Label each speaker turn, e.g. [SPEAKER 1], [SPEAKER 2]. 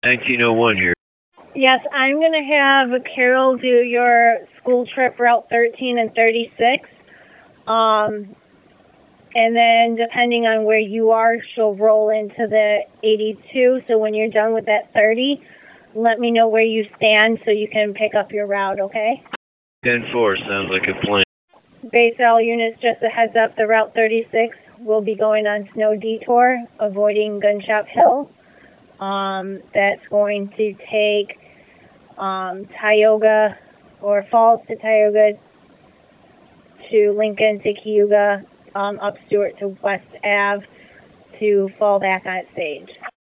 [SPEAKER 1] 1901 here.
[SPEAKER 2] Yes, I'm going to have Carol do your school trip Route 13 and 36. And then depending on where you are, she'll roll into the 82. So when you're done with that 30, let me know where you stand so you can pick up your route, okay?
[SPEAKER 1] 10-4, sounds like a plan.
[SPEAKER 2] Base L units, just a heads up, the Route 36 will be going on Snow Detour, avoiding Gunshop Hill. That's going to take Tioga, or Falls to Tioga, to Lincoln to Cayuga, up Stewart to West Ave, to fall back on stage.